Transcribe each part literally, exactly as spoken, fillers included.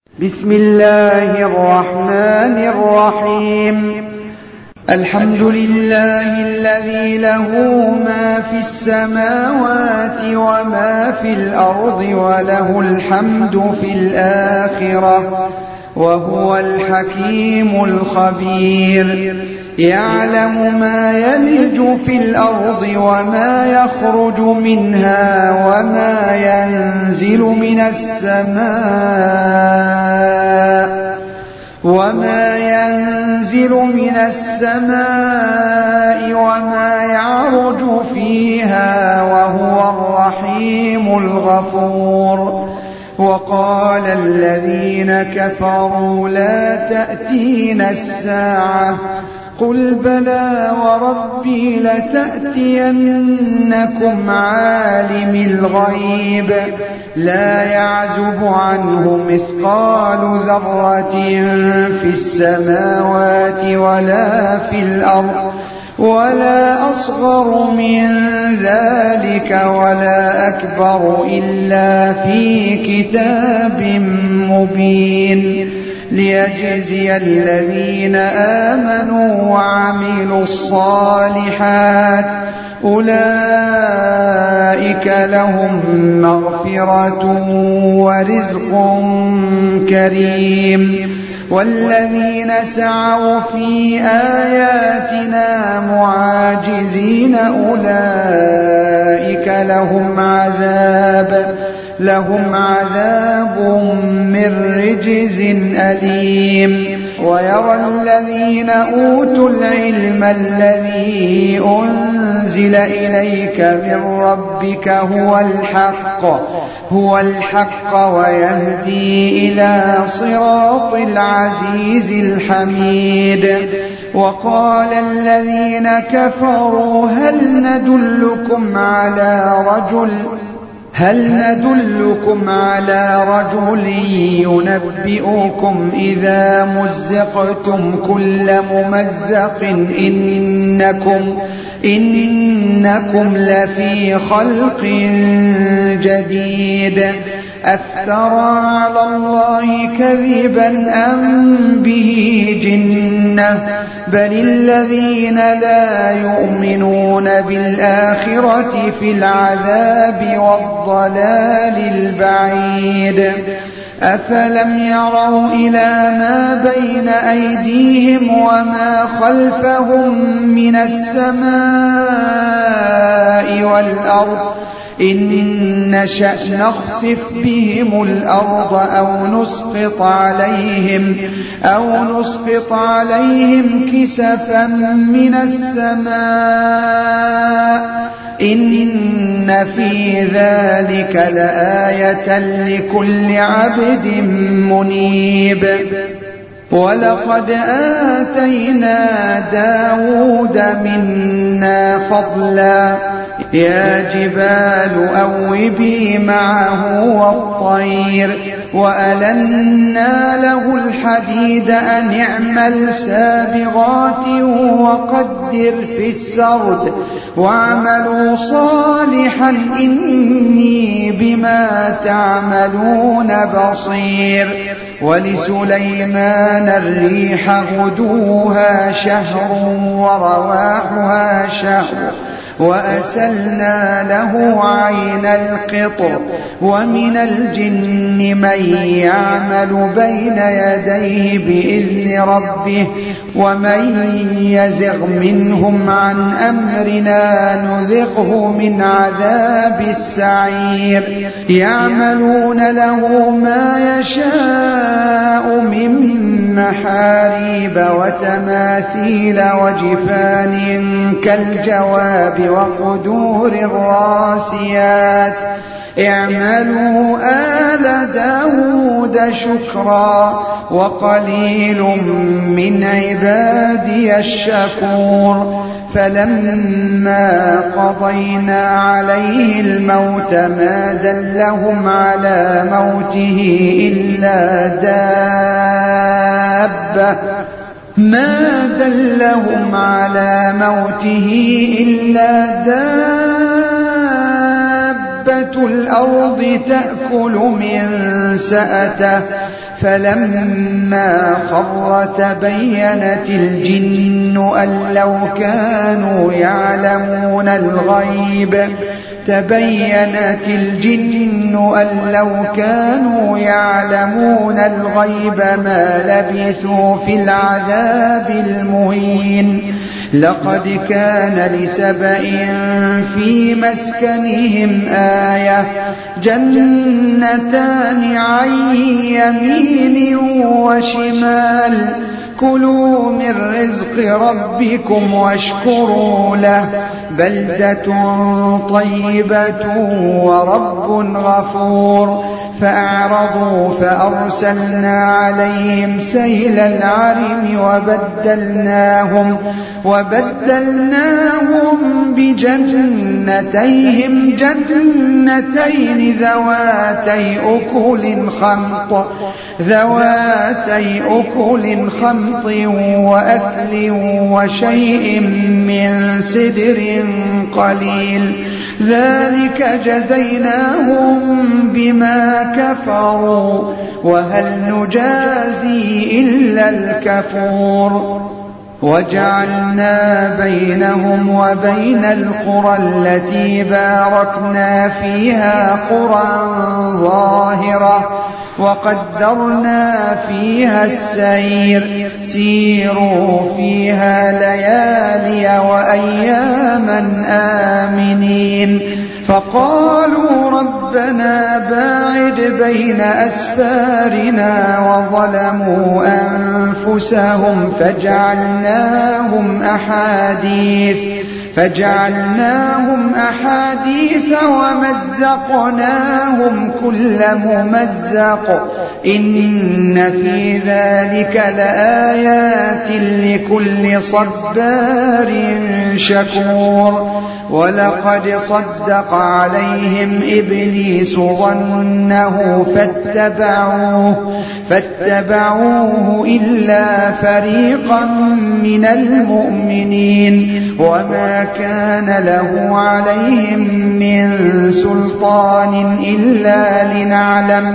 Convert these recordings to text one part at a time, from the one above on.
بسم الله الرحمن الرحيم. الحمد لله الذي له ما في السماوات وما في الأرض وله الحمد في الآخرة وهو الحكيم الخبير. يعلم ما يلج في الأرض وما يخرج منها وما ينزل من السماء وما ينزل من السماء وما يعرج فيها وهو الرحيم الغفور. وقال الذين كفروا لا تأتينا الساعة قل بلى وربي لتأتينكم عالم الغيب لا يعزب عنه مثقال ذرة في السماوات ولا في الأرض ولا أصغر من ذلك ولا أكبر إلا في كتاب مبين ليجزي الذين آمنوا وعملوا الصالحات أولئك لهم مغفرة ورزق كريم. والذين سعوا في آياتنا معاجزين أولئك لهم عذاب لهم عذاب من رجز أليم. ويرى الذين أوتوا العلم الذي أنزل إليك من ربك هو الحق هو الحق ويهدي إلى صراط العزيز الحميد. وقال الذين كفروا هل ندلكم على رجل هل ندلكم على رجل ينبئكم إذا مزقتم كل ممزق إنكم إنكم لفي خلق جديد. أفترى على الله كذبا أم به جنة بل الذين لا يؤمنون بالآخرة في العذاب والضلال البعيد. أفلم يروا إلى ما بين أيديهم وما خلفهم من السماء والأرض إن نشأ نخسف بهم الأرض أو نسقط عليهم أو نسقط عليهم كسفا من السماء إن في ذلك لآية لكل عبد منيب. ولقد آتينا داود منا فضلا يا جبال أوبي معه والطير وألنا له الحديد أن اعمل سابغات وقدر في السرد واعملوا صالحا إني بما تعملون بصير. ولسليمان الريح غدوها شهر ورواحها شهر وأسلنا له عين القطر. ومن الجن من يعمل بين يديه بإذن ربه ومن يزغ منهم عن أمرنا نذقه من عذاب السعير. يعملون له ما يشاء من محاريب وتماثيل وجفان كالجواب وقدور الراسيات. اعملوا آل داود شكرا وقليل من عبادي الشكور. فلما قضينا عليه الموت ما دلهم على موته إلا دابة ما دلهم على موته إلا دابة الأرض تأكل من سأته فلما خر تبينت الجن أن لو كانوا يعلمون الغيب تبينت الجن أن لو كانوا يعلمون الغيب ما لبثوا في العذاب المهين لقد كان لسبإ في مسكنهم آية جنتان عن يمين وشمال كلوا من رزق ربكم واشكروا له بلدة طيبة ورب غفور فأعرضوا فأرسلنا عليهم سيل العرم وبدلناهم وبدلناهم بجنتيهم جنتين ذواتي أكل خمط ذواتي أكل خمط وأثل وشيء من سدر قليل ذلك جزيناهم بما كفروا وهل نجازي إلا الكفور وجعلنا بينهم وبين القرى التي باركنا فيها قرى ظاهرة وقدرنا فيها السير سيروا فيها ليالي وأياما آمنين فقالوا ربنا باعد بين أسفارنا وظلموا أنفسهم فجعلناهم أحاديث فجعلناهم أحاديث ومزقناهم كل ممزق إن في ذلك لآيات لكل صبار شكور ولقد صدق عليهم إبليس ظنه فاتبعوه فاتبعوه إلا فريقا من المؤمنين وما كان له عليهم من سلطان إلا لنعلم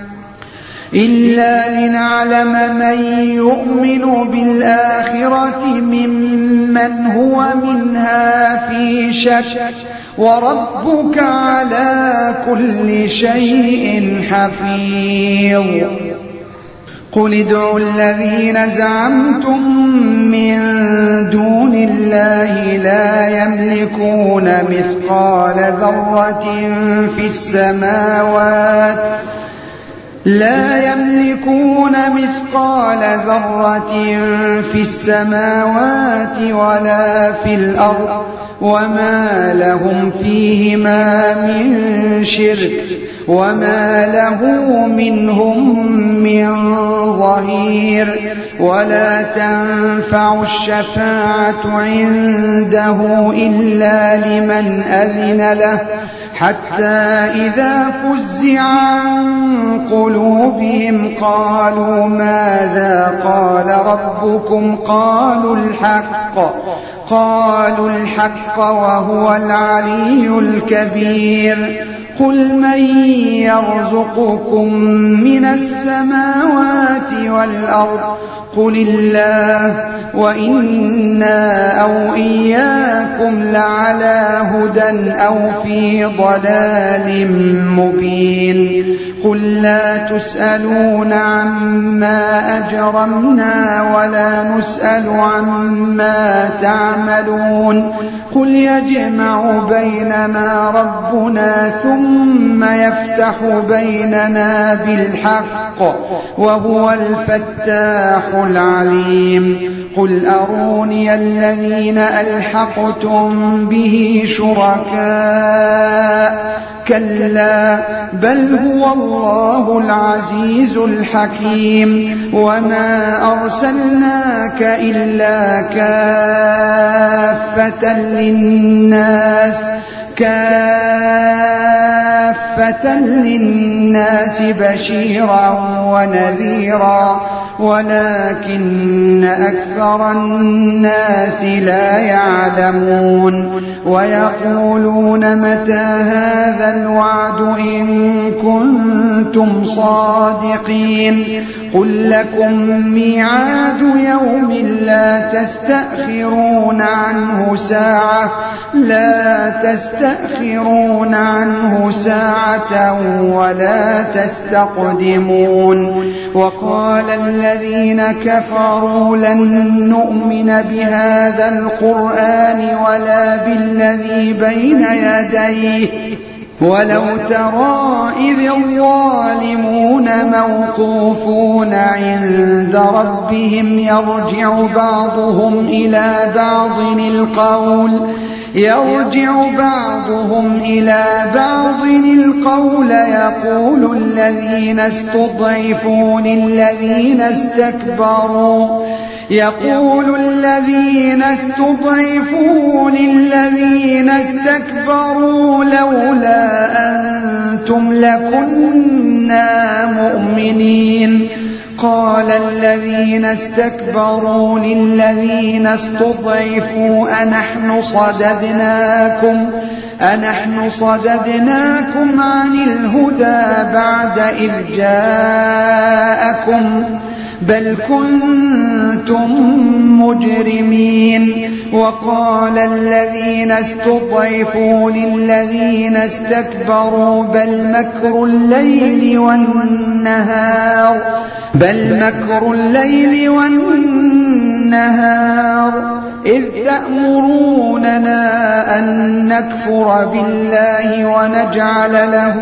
إلا لنعلم من يؤمن بالآخرة ممن هو منها في شك وربك على كل شيء حفيظ قل ادعوا الذين زعمتم من دون الله لا يملكون مثقال ذرة في السماوات لا يملكون مثقال ذرة في السماوات ولا في الأرض وما لهم فيهما من شرك وما له منهم من ظهير ولا تنفع الشفاعة عنده إلا لمن أذن له حتى إذا فزع عن قلوبهم قالوا ماذا قال ربكم قالوا الحق قالوا الحق وهو العلي الكبير قل من يرزقكم من السماوات والأرض قل الله وإنا أو إياكم لعلى هدى أو في ضلال مبين قل لا تسألون عما أجرمنا ولا نسأل عما تعملون قل يجمع بيننا ربنا ثم يفتح بيننا بالحق وهو الفتاح العليم قل أروني الذين ألحقتم به شركاء كلا بل هو الله العزيز الحكيم وما أرسلناك إلا كافة للناس كافة للناس بشيرا ونذيرا ولكن أكثر الناس لا يعلمون ويقولون متى هذا الوعد إن كنتم صادقين قل لكم ميعاد يوم لا تستأخرون عنه ساعة لا تستأخرون عنه ساعة ولا تستقدمون وقال الذين كفروا لن نؤمن بهذا القرآن ولا بالذي بين يديه ولو ترى إذ الظالمون موقوفون عند ربهم يرجع بعضهم إلى بعض القول يرجع بعضهم إلى بعض القول يقول الذين استضعفوا للذين استكبروا يقول الذين استضعفوا للذين استكبروا لولا أنتم لكنا مؤمنين قال الذين استكبروا للذين استضعفوا أنحن صددناكم أنحن صددناكم عن الهدى بعد إذ جاءكم بل كنتم مجرمين وقال الذين استضعفوا للذين استكبروا بل مكر الليل والنهار بل مكر الليل والنهار إذ تأمروننا أن نكفر بالله ونجعل له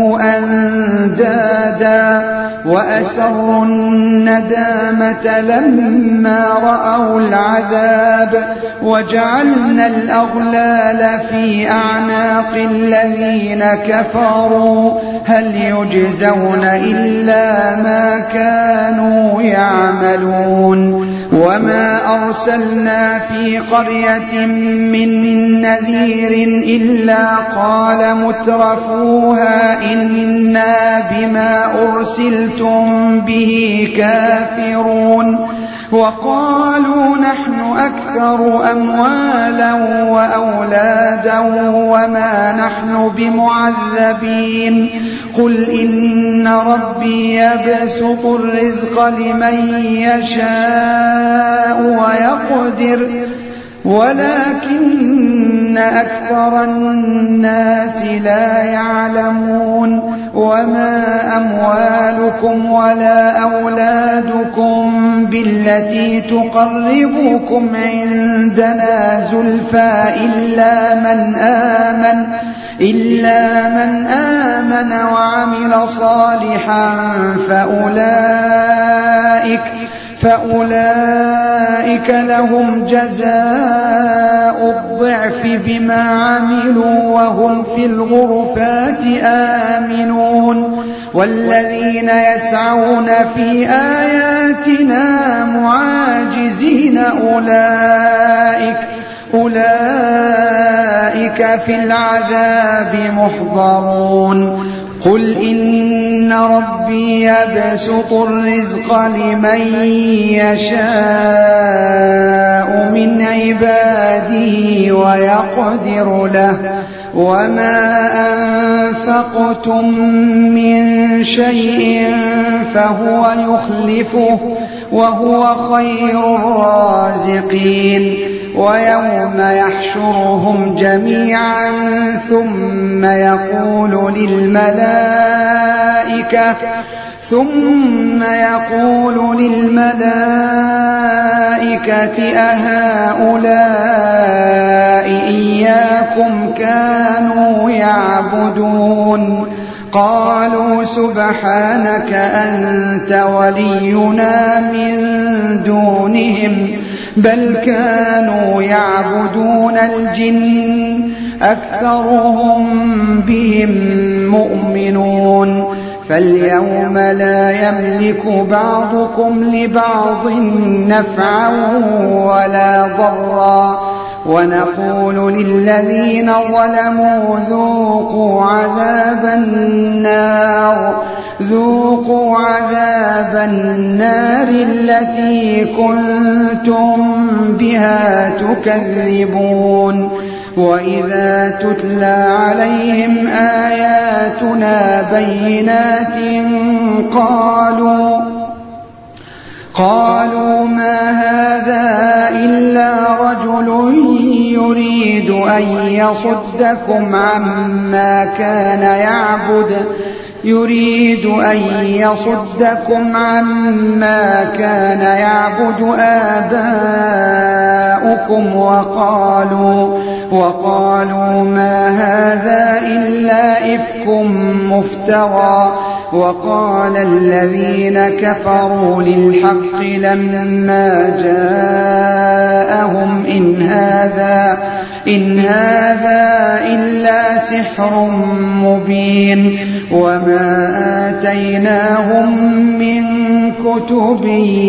أندادا وأسروا الندامة لما رأوا العذاب وجعلنا الأغلال في أعناق الذين كفروا هل يجزون إلا ما كانوا يعملون وما أرسلنا في قرية من نذير إلا قال مترفوها إنا بما أرسلتم به كافرون وقالوا نحن أكثر أموالا وأولادا وما نحن بمعذبين قل إن ربي يبسط الرزق لمن يشاء ويقدر ولكن أكثر الناس لا يعلمون وما أموالكم ولا أولادكم بالتي تقربكم عندنا زلفى إلا من آمن إلا من آمن وعمل صالحا فأولئك فأولئك لهم جزاء الضعف بما عملوا وهم في الغرفات آمنون والذين يسعون في آياتنا معاجزين أولئك أولئك في العذاب محضرون قل إن ربي يبسط الرزق لمن يشاء من عباده ويقدر له وما أنفقتم من شيء فهو يخلفه وهو خير الرازقين ويوم يحشرهم جميعا ثم يقول للملائكة ثم يقول للملائكة أهؤلاء إياكم كانوا يعبدون قالوا سبحانك أنت ولينا من دونهم بل كانوا يعبدون الجن أكثرهم بهم مؤمنون فاليوم لا يملك بعضكم لبعض نفعا ولا ضرا ونقول للذين ظلموا ذوقوا عذاب النار ذوقوا عذاب النار التي كنتم بها تكذبون وإذا تتلى عليهم آياتنا بينات قالوا قالوا ما هذا إلا رجل يريد أن يصدكم عما كان يعبد يريد أن يصدكم عما كان يعبد آباؤكم وقالوا وقالوا ما هذا إلا إفك مفترى وقال الذين كفروا للحق لما جاءهم إن هذا إن هذا إلا سحر مبين وما آتيناهم من كتب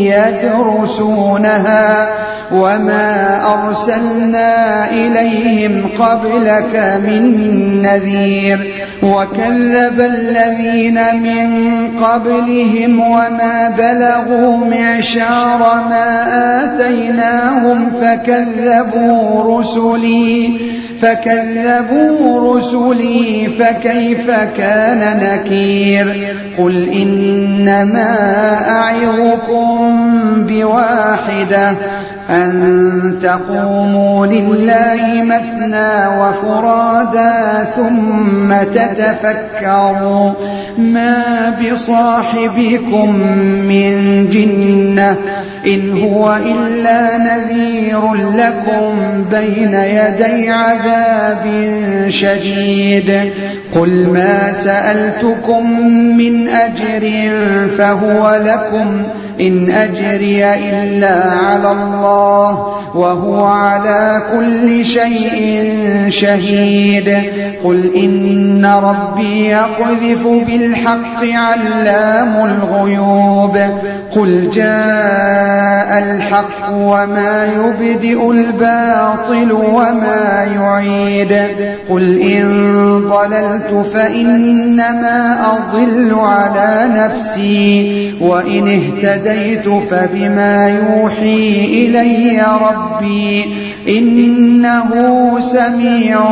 يدرسونها وما أرسلنا إليهم قبلك من نذير وكذب الذين من قبلهم وما بلغوا معشار ما آتيناهم فكذبوا رسلي فكذبوا رسلي فكيف كان نكير قل إنما أعظكم بواحدة أن تقوموا لله مثنى وفرادا ثم تتفكروا ما بصاحبكم من جنة إن هو إلا نذير لكم بين يدي عذاب شديد قل ما سألتكم من أجر فهو لكم إن أجري إلا على الله وهو على كل شيء شهيد قل إن ربي يقذف بالحق علام الغيوب قل جاء الحق وما يبدئ الباطل وما يعيد قل إن ضللت فإنما أضل على نفسي وإن اهتديت فبما يوحي إلي ربي إنه سميع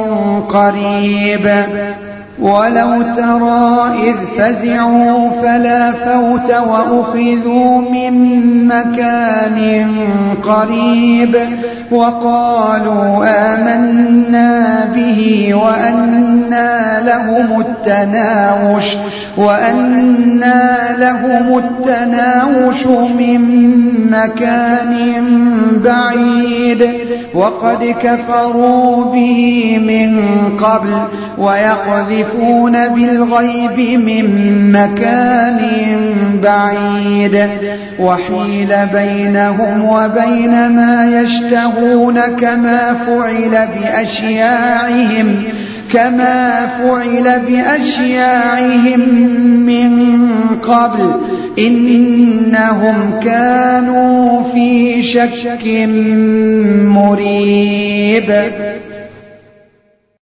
قريب ولو ترى إذ فزعوا فلا فوت وأخذوا من مكان قريب وقالوا آمنا به وأنى لهم التناوش وأنى لهم التناوش من مكان بعيد وقد كفروا به من قبل ويقذفون بالغيب من مكان بعيد وحيل بينهم وبين ما يشتهون كما فعل بأشياعهم كما فعل بأشياعهم من قبل إنهم كانوا في شك مريب